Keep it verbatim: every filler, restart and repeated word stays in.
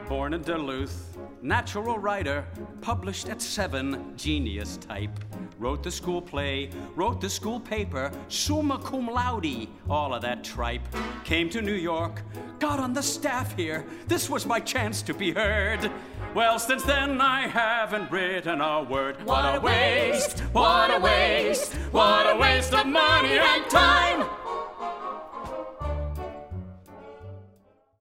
Born in Duluth, natural writer, published at seven, genius type. Wrote the school play, wrote the school paper, summa cum laude, all of that tripe. Came to New York, got on the staff here. This was my chance to be heard. Well, since then I haven't written a word. What a waste, what a waste, what a waste of money and time.